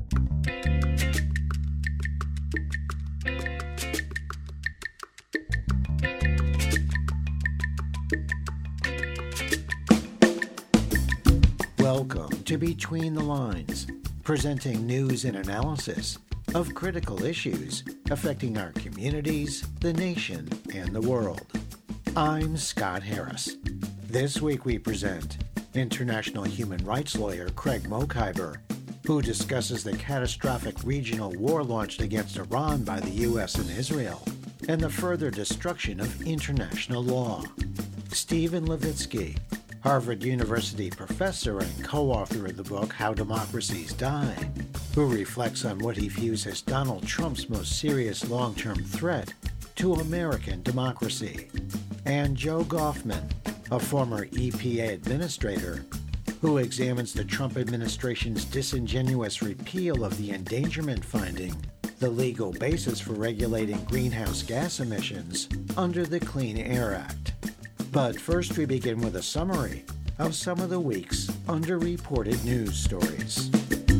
Welcome to Between the Lines, presenting news and analysis of critical issues affecting our communities, the nation, and the world. I'm Scott Harris. This week we present international human rights lawyer Craig Mokhiber, who discusses the catastrophic regional war launched against Iran by the U.S. and Israel, and the further destruction of international law. Stephen Levitsky, Harvard University professor and co-author of the book How Democracies Die, who reflects on what he views as Donald Trump's most serious long-term threat to American democracy. And Joe Goffman, a former EPA administrator, who examines the Trump administration's disingenuous repeal of the endangerment finding, the legal basis for regulating greenhouse gas emissions under the Clean Air Act. But first we begin with a summary of some of the week's underreported news stories.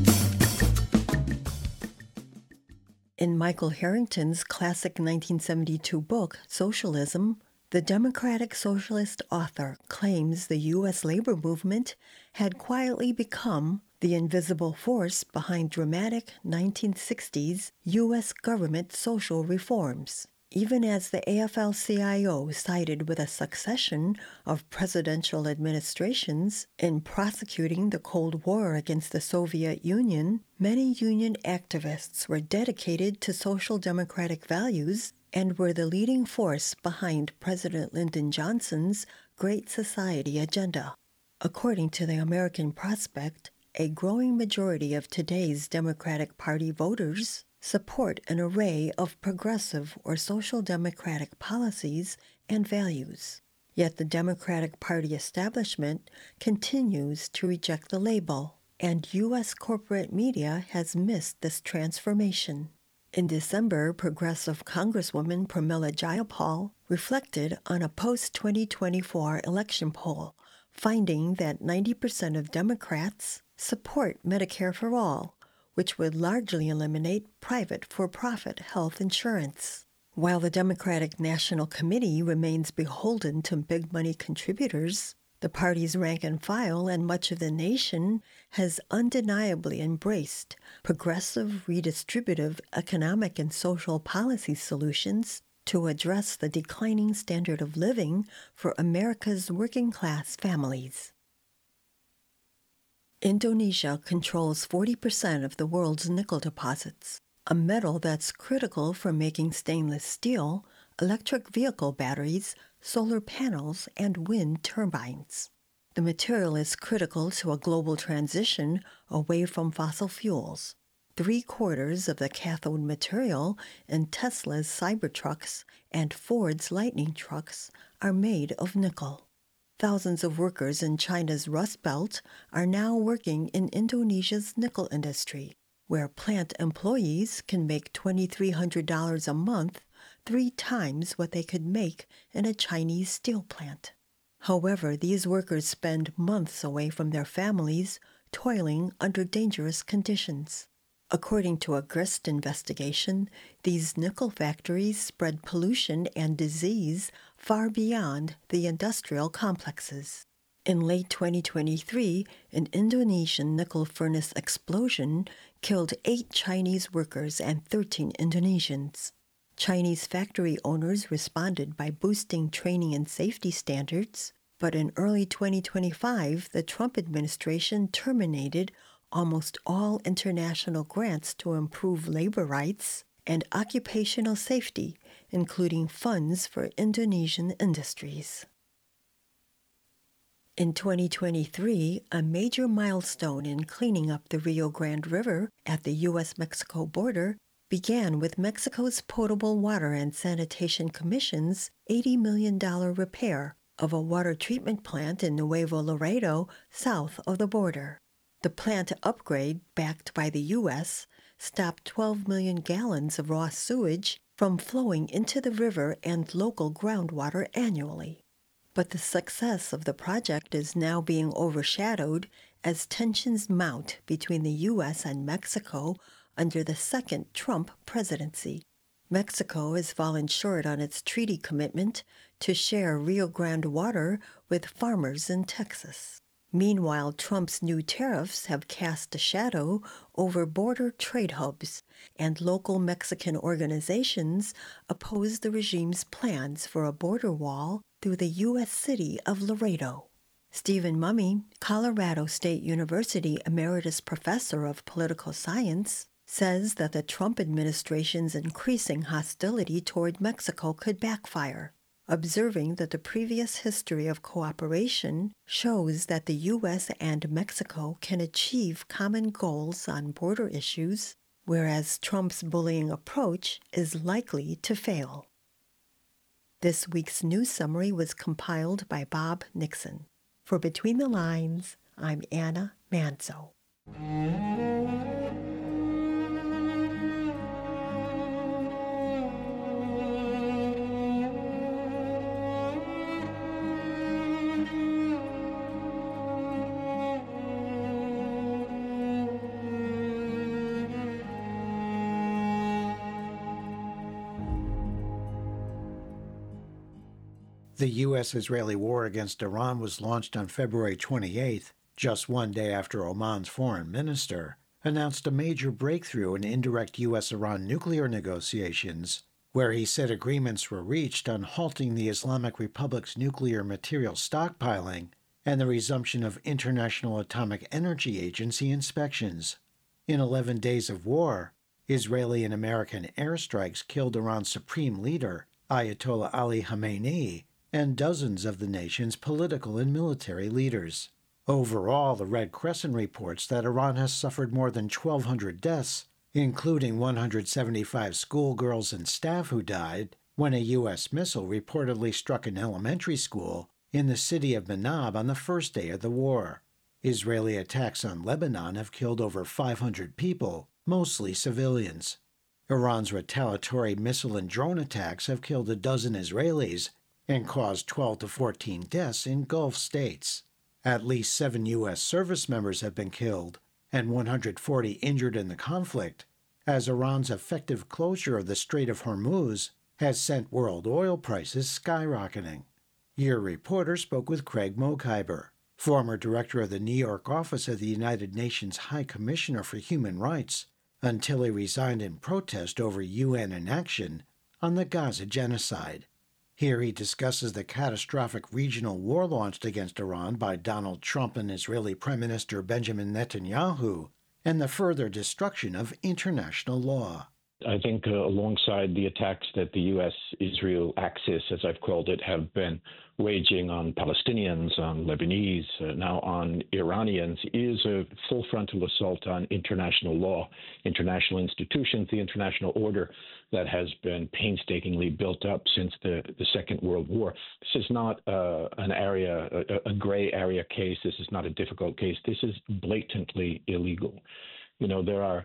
In Michael Harrington's classic 1972 book, Socialism, the Democratic Socialist author claims the U.S. labor movement had quietly become the invisible force behind dramatic 1960s U.S. government social reforms. Even as the AFL-CIO sided with a succession of presidential administrations in prosecuting the Cold War against the Soviet Union, many union activists were dedicated to social democratic values and were the leading force behind President Lyndon Johnson's Great Society agenda. According to the American Prospect, a growing majority of today's Democratic Party voters support an array of progressive or social democratic policies and values. Yet the Democratic Party establishment continues to reject the label, and U.S. corporate media has missed this transformation. In December, progressive Congresswoman Pramila Jayapal reflected on a post-2024 election poll, finding that 90% of Democrats support Medicare for All, which would largely eliminate private for-profit health insurance. While the Democratic National Committee remains beholden to big money contributors, the party's rank and file and much of the nation has undeniably embraced progressive, redistributive economic and social policy solutions to address the declining standard of living for America's working-class families. Indonesia controls 40% of the world's nickel deposits, a metal that's critical for making stainless steel, electric vehicle batteries, solar panels, and wind turbines. The material is critical to a global transition away from fossil fuels. 3/4 of the cathode material in Tesla's Cybertrucks and Ford's Lightning trucks are made of nickel. Thousands of workers in China's Rust Belt are now working in Indonesia's nickel industry, where plant employees can make $2,300 a month, 3 times what they could make in a Chinese steel plant. However, these workers spend months away from their families, toiling under dangerous conditions. According to a Grist investigation, these nickel factories spread pollution and disease far beyond the industrial complexes. In late 2023, an Indonesian nickel furnace explosion killed 8 Chinese workers and 13 Indonesians. Chinese factory owners responded by boosting training and safety standards, but in early 2025, the Trump administration terminated almost all international grants to improve labor rights and occupational safety, including funds for Indonesian industries. In 2023, a major milestone in cleaning up the Rio Grande River at the U.S.-Mexico border began with Mexico's Potable Water and Sanitation Commission's $80 million repair of a water treatment plant in Nuevo Laredo, south of the border. The plant upgrade, backed by the U.S., stopped 12 million gallons of raw sewage from flowing into the river and local groundwater annually. But the success of the project is now being overshadowed as tensions mount between the U.S. and Mexico under the second Trump presidency. Mexico has fallen short on its treaty commitment to share Rio Grande water with farmers in Texas. Meanwhile, Trump's new tariffs have cast a shadow over border trade hubs, and local Mexican organizations oppose the regime's plans for a border wall through the U.S. city of Laredo. Stephen Mumme, Colorado State University Emeritus Professor of Political Science, says that the Trump administration's increasing hostility toward Mexico could backfire, observing that the previous history of cooperation shows that the U.S. and Mexico can achieve common goals on border issues, whereas Trump's bullying approach is likely to fail. This week's news summary was compiled by Bob Nixon. For Between the Lines, I'm Anna Manzo. The U.S.-Israeli war against Iran was launched on February 28th, just one day after Oman's foreign minister announced a major breakthrough in indirect U.S.-Iran nuclear negotiations, where he said agreements were reached on halting the Islamic Republic's nuclear material stockpiling and the resumption of International Atomic Energy Agency inspections. In 11 days of war, Israeli and American airstrikes killed Iran's supreme leader, Ayatollah Ali Khamenei, and dozens of the nation's political and military leaders. Overall, the Red Crescent reports that Iran has suffered more than 1,200 deaths, including 175 schoolgirls and staff who died when a U.S. missile reportedly struck an elementary school in the city of Manab on the first day of the war. Israeli attacks on Lebanon have killed over 500 people, mostly civilians. Iran's retaliatory missile and drone attacks have killed a dozen Israelis and caused 12 to 14 deaths in Gulf states. At least 7 U.S. service members have been killed and 140 injured in the conflict, as Iran's effective closure of the Strait of Hormuz has sent world oil prices skyrocketing. Your reporter spoke with Craig Mokhiber, former director of the New York office of the United Nations High Commissioner for Human Rights, until he resigned in protest over UN inaction on the Gaza genocide. Here he discusses the catastrophic regional war launched against Iran by Donald Trump and Israeli Prime Minister Benjamin Netanyahu, and the further destruction of international law. I think alongside the attacks that the U.S.-Israel axis, as I've called it, have been waging on Palestinians, on Lebanese, now on Iranians, is a full frontal assault on international law, international institutions, the international order that has been painstakingly built up since the Second World War. This is not an area, a gray area case. This is not a difficult case. This is blatantly illegal. You know, there are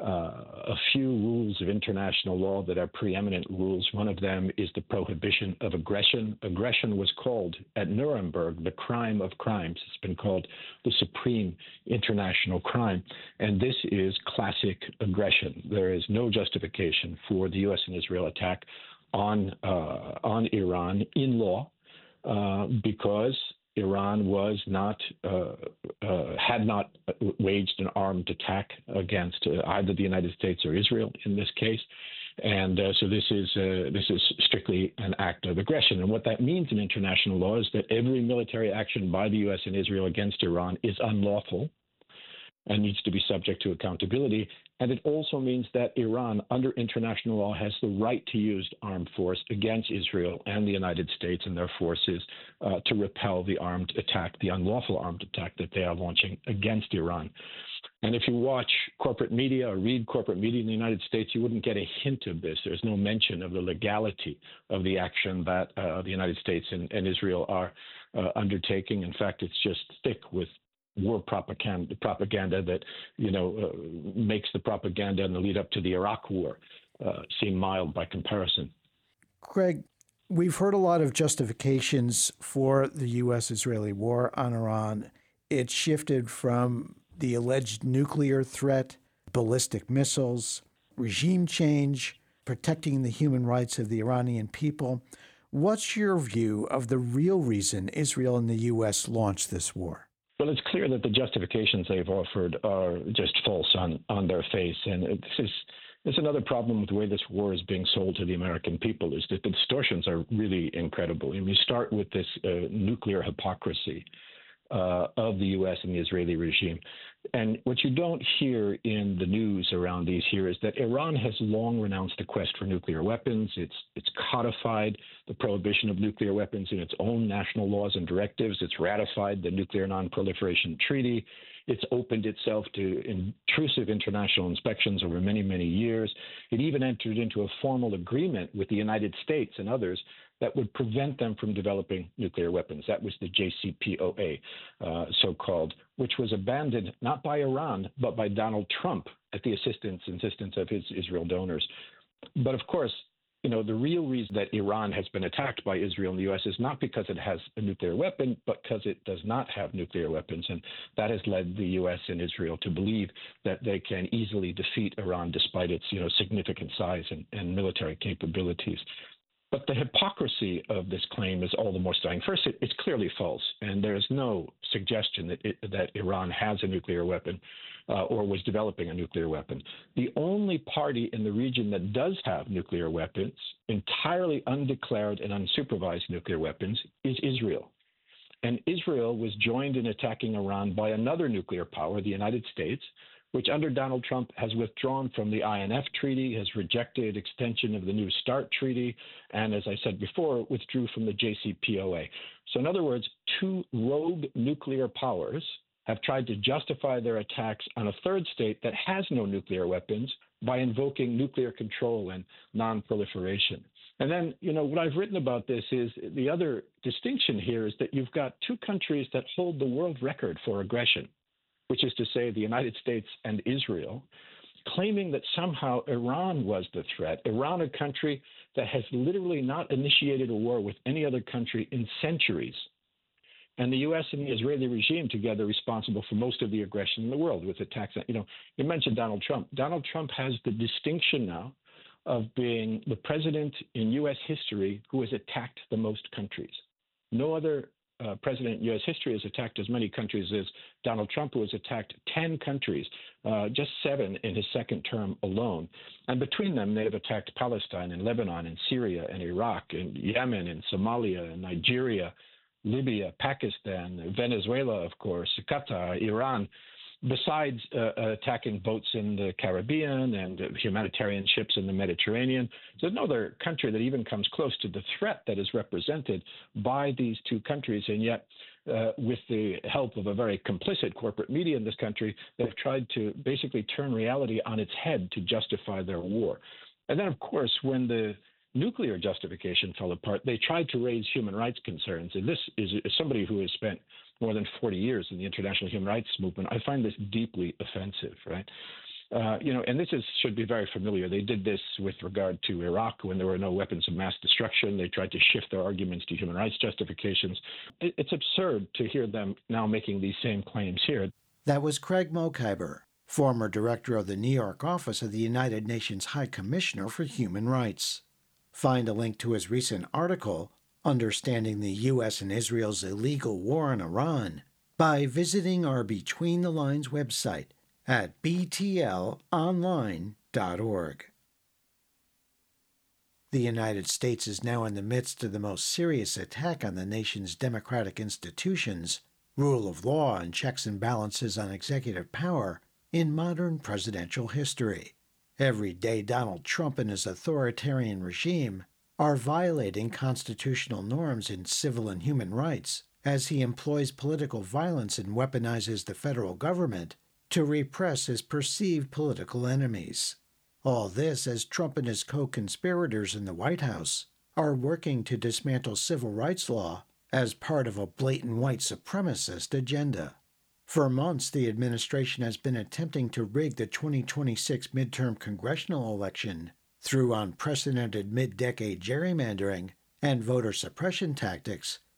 a few rules of international law that are preeminent rules. One of them is the prohibition of aggression. Aggression was called at Nuremberg the crime of crimes. It's been called the supreme international crime. And this is classic aggression. There is no justification for the U.S. and Israel attack on Iran in law because Iran was not, had not waged an armed attack against either the United States or Israel in this case, and so this is strictly an act of aggression. And what that means in international law is that every military action by the U.S. and Israel against Iran is unlawful and needs to be subject to accountability. And it also means that Iran, under international law, has the right to use armed force against Israel and the United States and their forces to repel the armed attack, the unlawful armed attack that they are launching against Iran. And if you watch corporate media or read corporate media in the United States, you wouldn't get a hint of this. There's no mention of the legality of the action that the United States and Israel are undertaking. In fact, it's just thick with war propaganda that, makes the propaganda in the lead up to the Iraq war seem mild by comparison. Craig, we've heard a lot of justifications for the U.S.-Israeli war on Iran. it shifted from the alleged nuclear threat, ballistic missiles, regime change, protecting the human rights of the Iranian people. What's your view of the real reason Israel and the U.S. launched this war? Well, it's clear that the justifications they've offered are just false on their face. And this is another problem with the way this war is being sold to the American people, is that the distortions are really incredible. And we start with this nuclear hypocrisy of the U.S. and the Israeli regime. And what you don't hear in the news around these here is that Iran has long renounced the quest for nuclear weapons. It's codified the prohibition of nuclear weapons in its own national laws and directives. It's ratified the Nuclear Non-Proliferation Treaty. It's opened itself to intrusive international inspections over many, many years. It even entered into a formal agreement with the United States and others that would prevent them from developing nuclear weapons. That was the JCPOA, so-called, which was abandoned not by Iran, but by Donald Trump at the insistence of his Israel donors. But of course, the real reason that Iran has been attacked by Israel and the U.S. is not because it has a nuclear weapon, but because it does not have nuclear weapons. And that has led the U.S. and Israel to believe that they can easily defeat Iran despite its, significant size and military capabilities. But the hypocrisy of this claim is all the more stunning. First, it's clearly false, and there is no suggestion that Iran has a nuclear weapon or was developing a nuclear weapon. The only party in the region that does have nuclear weapons, entirely undeclared and unsupervised nuclear weapons, is Israel. And Israel was joined in attacking Iran by another nuclear power, the United States, which under Donald Trump has withdrawn from the INF Treaty, has rejected extension of the New START Treaty, and as I said before, withdrew from the JCPOA. So in other words, two rogue nuclear powers have tried to justify their attacks on a third state that has no nuclear weapons by invoking nuclear control and non-proliferation. And then, what I've written about this is the other distinction here is that you've got two countries that hold the world record for aggression, which is to say the United States and Israel, claiming that somehow Iran was the threat. Iran, a country that has literally not initiated a war with any other country in centuries. And the U.S. and the Israeli regime together responsible for most of the aggression in the world with attacks. You mentioned Donald Trump. Donald Trump has the distinction now of being the president in U.S. history who has attacked the most countries. No other president in U.S. history has attacked as many countries as Donald Trump, who has attacked 10 countries, just 7 in his second term alone. And between them, they have attacked Palestine and Lebanon and Syria and Iraq and Yemen and Somalia and Nigeria, Libya, Pakistan, Venezuela, of course, Qatar, Iran, besides attacking boats in the Caribbean and humanitarian ships in the Mediterranean. So there's no other country that even comes close to the threat that is represented by these two countries. And yet, with the help of a very complicit corporate media in this country, they've tried to basically turn reality on its head to justify their war. And then, of course, when the nuclear justification fell apart, they tried to raise human rights concerns. And this is somebody who has spent more than 40 years in the international human rights movement. I find this deeply offensive, right? And this should be very familiar. They did this with regard to Iraq when there were no weapons of mass destruction. They tried to shift their arguments to human rights justifications. It's absurd to hear them now making these same claims here. That was Craig Mokhiber, former director of the New York office of the United Nations High Commissioner for Human Rights. Find a link to his recent article, Understanding the U.S. and Israel's Illegal War on Iran, by visiting our Between the Lines website at btlonline.org. The United States is now in the midst of the most serious attack on the nation's democratic institutions, rule of law, and checks and balances on executive power in modern presidential history. Every day, Donald Trump and his authoritarian regime are violating constitutional norms in civil and human rights as he employs political violence and weaponizes the federal government to repress his perceived political enemies. All this as Trump and his co-conspirators in the White House are working to dismantle civil rights law as part of a blatant white supremacist agenda. For months, the administration has been attempting to rig the 2026 midterm congressional election through unprecedented mid-decade gerrymandering and voter suppression tactics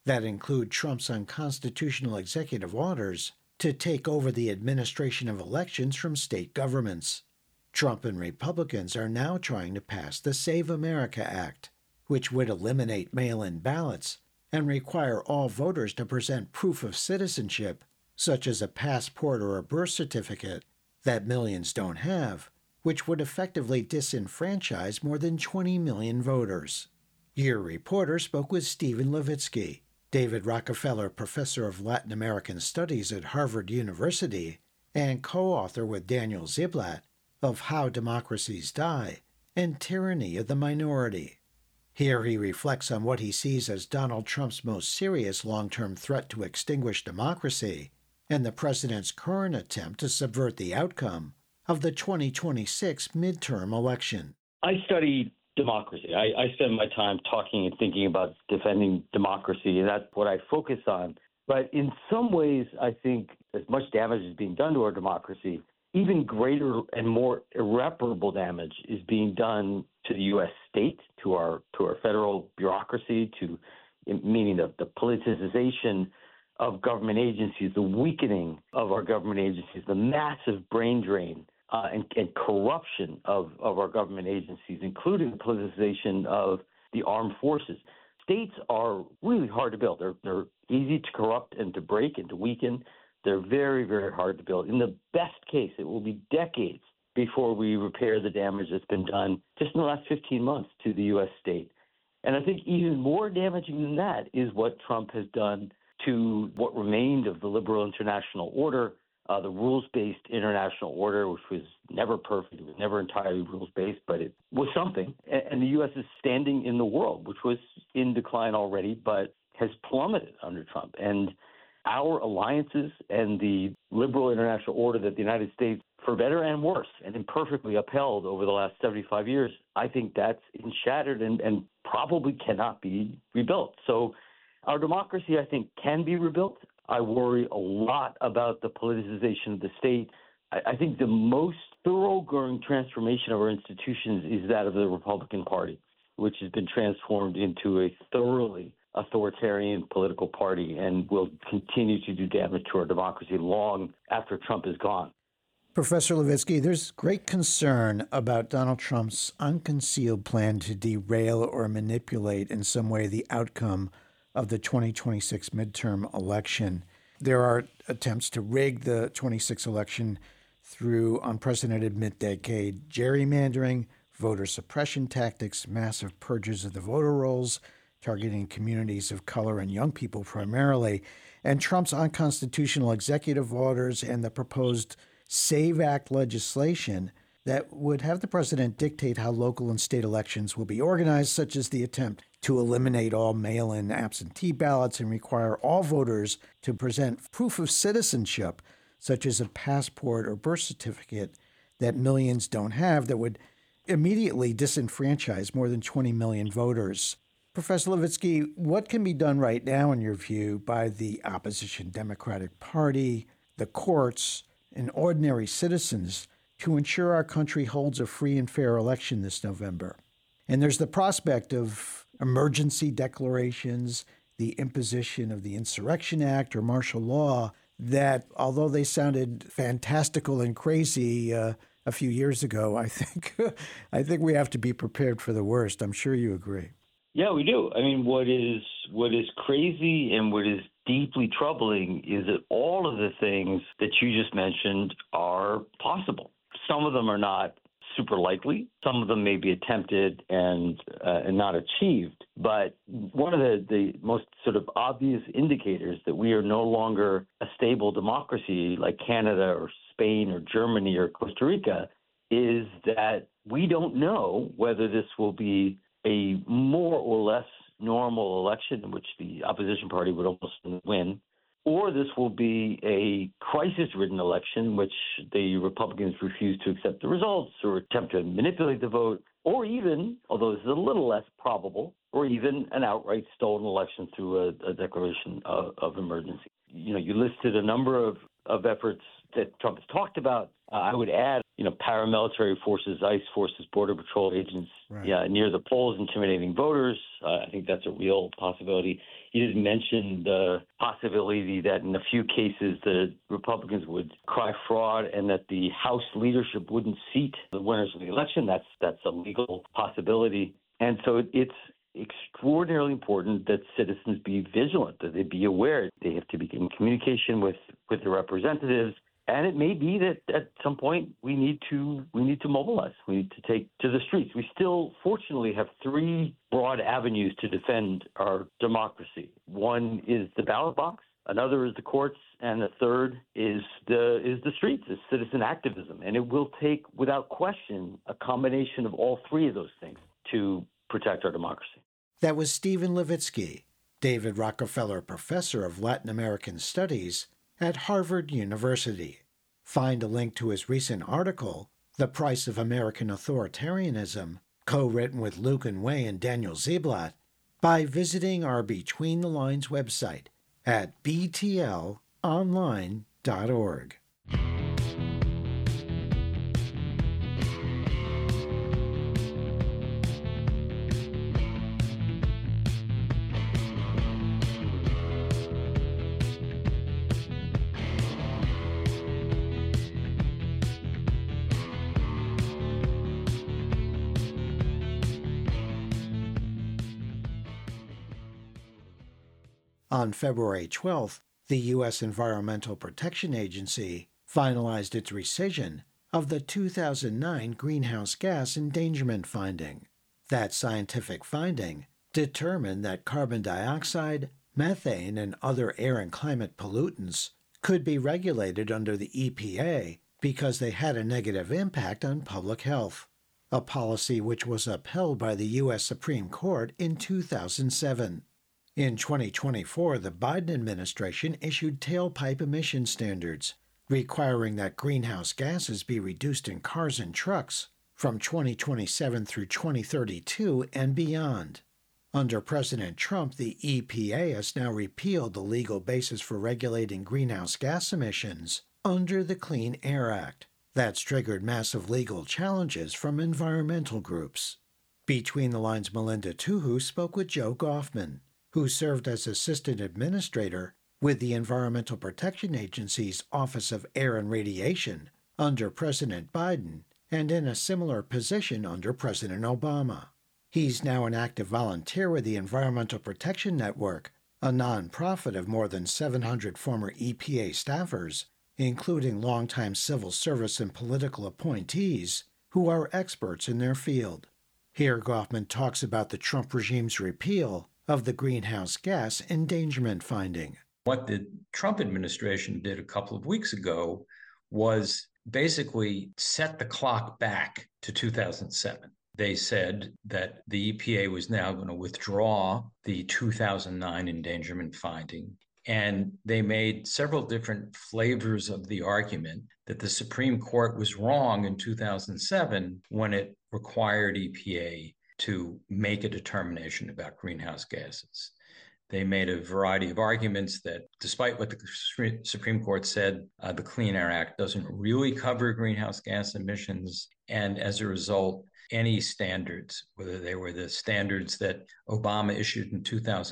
that include Trump's unconstitutional executive orders to take over the administration of elections from state governments. Trump and Republicans are now trying to pass the Save America Act, which would eliminate mail-in ballots and require all voters to present proof of citizenship, such as a passport or a birth certificate, that millions don't have, which would effectively disenfranchise more than 20 million voters. Your reporter spoke with Stephen Levitsky, David Rockefeller Professor of Latin American Studies at Harvard University and co-author with Daniel Ziblatt of How Democracies Die and Tyranny of the Minority. Here he reflects on what he sees as Donald Trump's most serious long-term threat to extinguish democracy and the president's current attempt to subvert the outcome of the 2026 midterm election. I study democracy. I spend my time talking and thinking about defending democracy, and that's what I focus on. But in some ways, I think as much damage is being done to our democracy, even greater and more irreparable damage is being done to the U.S. state, to our federal bureaucracy, meaning the politicization of government agencies, the weakening of our government agencies, the massive brain drain and corruption of our government agencies, including the politicization of the armed forces. States are really hard to build. They're easy to corrupt and to break and to weaken. They're very, very hard to build. In the best case, it will be decades before we repair the damage that's been done just in the last 15 months to the U.S. state. And I think even more damaging than that is what Trump has done to what remained of the liberal international order, the rules-based international order, which was never perfect. It was never entirely rules-based, but it was something. And the U.S. is standing in the world, which was in decline already, but has plummeted under Trump. And our alliances and the liberal international order that the United States, for better and worse, and imperfectly upheld over the last 75 years, I think that's shattered and probably cannot be rebuilt. So our democracy, I think, can be rebuilt. I worry a lot about the politicization of the state. I think the most thoroughgoing transformation of our institutions is that of the Republican Party, which has been transformed into a thoroughly authoritarian political party and will continue to do damage to our democracy long after Trump is gone. Professor Levitsky, there's great concern about Donald Trump's unconcealed plan to derail or manipulate in some way the outcome of the 2026 midterm election. There are attempts to rig the 26 election through unprecedented mid-decade gerrymandering, voter suppression tactics, massive purges of the voter rolls, targeting communities of color and young people primarily, and Trump's unconstitutional executive orders and the proposed SAVE Act legislation that would have the president dictate how local and state elections will be organized, such as the attempt to eliminate all mail-in absentee ballots and require all voters to present proof of citizenship, such as a passport or birth certificate that millions don't have, that would immediately disenfranchise more than 20 million voters. Professor Levitsky, what can be done right now, in your view, by the opposition Democratic Party, the courts, and ordinary citizens to ensure our country holds a free and fair election this November? And there's the prospect of emergency declarations, the imposition of the Insurrection Act or martial law that, although they sounded fantastical and crazy a few years ago, I think we have to be prepared for the worst. I'm sure you agree. Yeah, we do. I mean, what is crazy and what is deeply troubling is that all of the things that you just mentioned are possible. Some of them are not super likely. Some of them may be attempted and not achieved. But one of the most sort of obvious indicators that we are no longer a stable democracy like Canada or Spain or Germany or Costa Rica is that we don't know whether this will be a more or less normal election in which the opposition party would almost win, or this will be a crisis-ridden election in which the Republicans refuse to accept the results or attempt to manipulate the vote, or even, although this is a little less probable, or even an outright stolen election through a declaration of emergency. You know, you listed a number of efforts that Trump has talked about. I would add, paramilitary forces, ICE forces, Border Patrol agents near the polls, intimidating voters. I think that's a real possibility. You didn't mention the possibility that in a few cases the Republicans would cry fraud and that the House leadership wouldn't seat the winners of the election. That's a legal possibility. And so it's extraordinarily important that citizens be vigilant, that they be aware. They have to be in communication with the representatives. And it may be that at some point we need to mobilize. We need to take to the streets. We still, fortunately, have three broad avenues to defend our democracy. One is the ballot box, another is the courts, and the third is the streets, is citizen activism. And it will take, without question, a combination of all three of those things to protect our democracy. That was Stephen Levitsky, David Rockefeller Professor of Latin American Studies at Harvard University. Find a link to his recent article, The Price of American Authoritarianism, co-written with Luke Inouye and Daniel Ziblatt, by visiting our Between the Lines website at btlonline.org. On February 12th, the U.S. Environmental Protection Agency finalized its rescission of the 2009 greenhouse gas endangerment finding. That scientific finding determined that carbon dioxide, methane, and other air and climate pollutants could be regulated under the EPA because they had a negative impact on public health, a policy which was upheld by the U.S. Supreme Court in 2007. In 2024, the Biden administration issued tailpipe emission standards, requiring that greenhouse gases be reduced in cars and trucks from 2027 through 2032 and beyond. Under President Trump, the EPA has now repealed the legal basis for regulating greenhouse gas emissions under the Clean Air Act. That's triggered massive legal challenges from environmental groups. Between the Lines' Melinda Tuhu spoke with Joe Goffman, who served as assistant administrator with the Environmental Protection Agency's Office of Air and Radiation under President Biden and in a similar position under President Obama. He's now an active volunteer with the Environmental Protection Network, a nonprofit of more than 700 former EPA staffers, including longtime civil service and political appointees who are experts in their field. Here Goffman talks about the Trump regime's repeal of the greenhouse gas endangerment finding. What the Trump administration did a couple of weeks ago was basically set the clock back to 2007. They said that the EPA was now going to withdraw the 2009 endangerment finding, and they made several different flavors of the argument that the Supreme Court was wrong in 2007 when it required EPA to make a determination about greenhouse gases. They made a variety of arguments that, despite what the Supreme Court said, the Clean Air Act doesn't really cover greenhouse gas emissions. And as a result, any standards, whether they were the standards that Obama issued in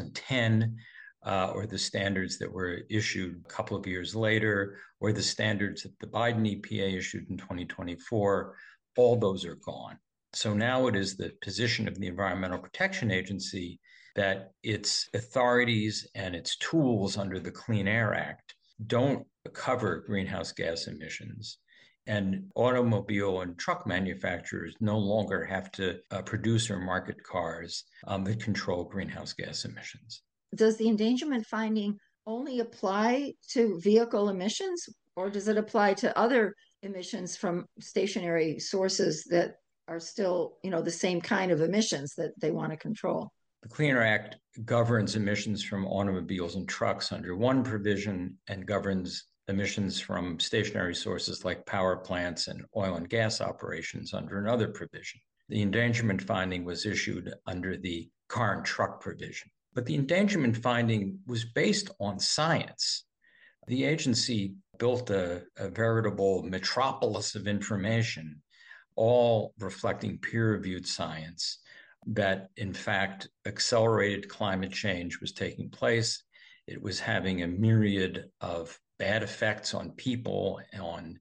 2010, or the standards that were issued a couple of years later, or the standards that the Biden EPA issued in 2024, all those are gone. So now it is the position of the Environmental Protection Agency that its authorities and its tools under the Clean Air Act don't cover greenhouse gas emissions. And automobile and truck manufacturers no longer have to produce or market cars that control greenhouse gas emissions. Does the endangerment finding only apply to vehicle emissions, or does it apply to other emissions from stationary sources that are still, the same kind of emissions that they want to control? The Clean Air Act governs emissions from automobiles and trucks under one provision and governs emissions from stationary sources like power plants and oil and gas operations under another provision. The endangerment finding was issued under the car and truck provision. But the endangerment finding was based on science. The agency built a veritable metropolis of information, all reflecting peer-reviewed science that, in fact, accelerated climate change was taking place. It was having a myriad of bad effects on people, on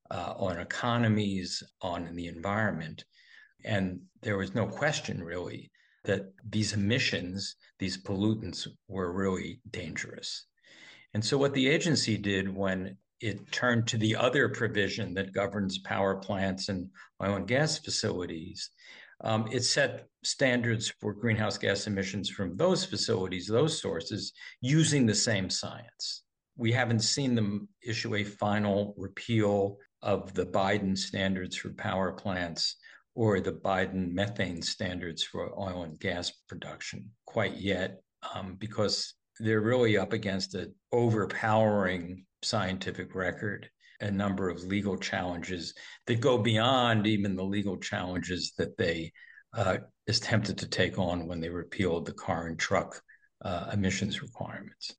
economies, on the environment. And there was no question, really, that these emissions, these pollutants, were really dangerous. And so what the agency did when it turned to the other provision that governs power plants and oil and gas facilities, it set standards for greenhouse gas emissions from those facilities, those sources, using the same science. We haven't seen them issue a final repeal of the Biden standards for power plants or the Biden methane standards for oil and gas production quite yet, because they're really up against an overpowering scientific record, a number of legal challenges that go beyond even the legal challenges that they attempted to take on when they repealed the car and truck emissions requirements.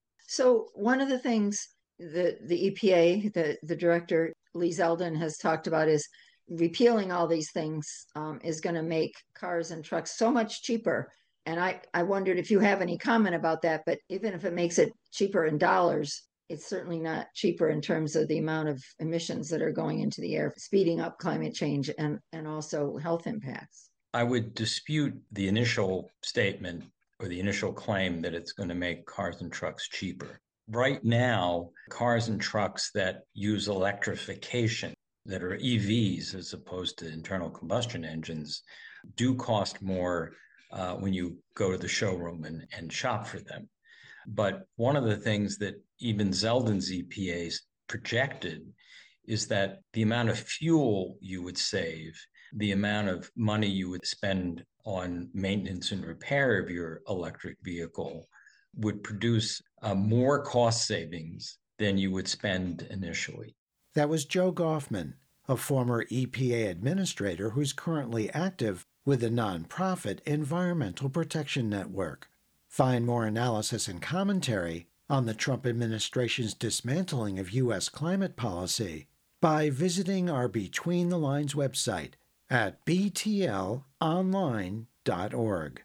So one of the things that the EPA, the director, Lee Zeldin, has talked about is repealing all these things is going to make cars and trucks so much cheaper. And I wondered if you have any comment about that, but even if it makes it cheaper in dollars, it's certainly not cheaper in terms of the amount of emissions that are going into the air, speeding up climate change and also health impacts. I would dispute the initial statement or the initial claim that it's going to make cars and trucks cheaper. Right now, cars and trucks that use electrification, that are EVs as opposed to internal combustion engines, do cost more when you go to the showroom and shop for them. But one of the things that even Zeldin's EPA projected is that the amount of fuel you would save, the amount of money you would spend on maintenance and repair of your electric vehicle would produce more cost savings than you would spend initially. That was Joe Goffman, a former EPA administrator who's currently active with the nonprofit Environmental Protection Network. Find more analysis and commentary on the Trump administration's dismantling of U.S. climate policy by visiting our Between the Lines website at btlonline.org.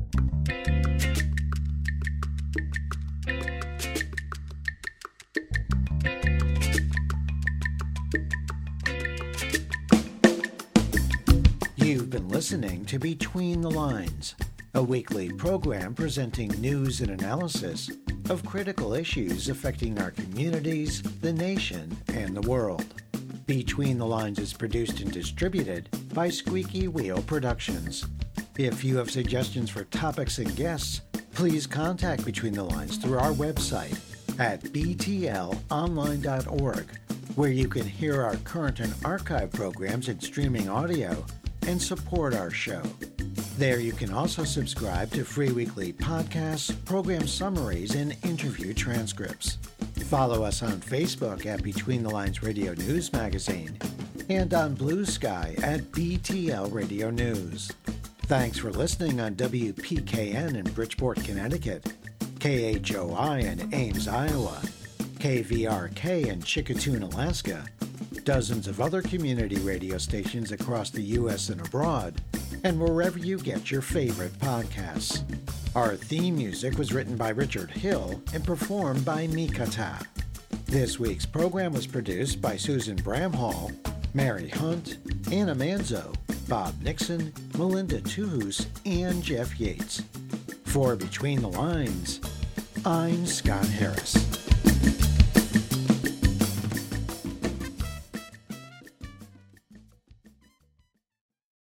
You've been listening to Between the Lines, a weekly program presenting news and analysis of critical issues affecting our communities, the nation, and the world. Between the Lines is produced and distributed by Squeaky Wheel Productions. If you have suggestions for topics and guests, please contact Between the Lines through our website at btlonline.org, where you can hear our current and archive programs in streaming audio and support our show. There you can also subscribe to free weekly podcasts, program summaries, and interview transcripts. Follow us on Facebook at Between the Lines Radio News Magazine and on Blue Sky at BTL Radio News. Thanks for listening on WPKN in Bridgeport, Connecticut, KHOI in Ames, Iowa, KVRK in Chicatoon, Alaska, dozens of other community radio stations across the U.S. and abroad, and wherever you get your favorite podcasts. Our theme music was written by Richard Hill and performed by Mikata. This week's program was produced by Susan Bramhall, Mary Hunt, Anna Manzo, Bob Nixon, Melinda Tuhus, and Jeff Yates. For Between the Lines, I'm Scott Harris.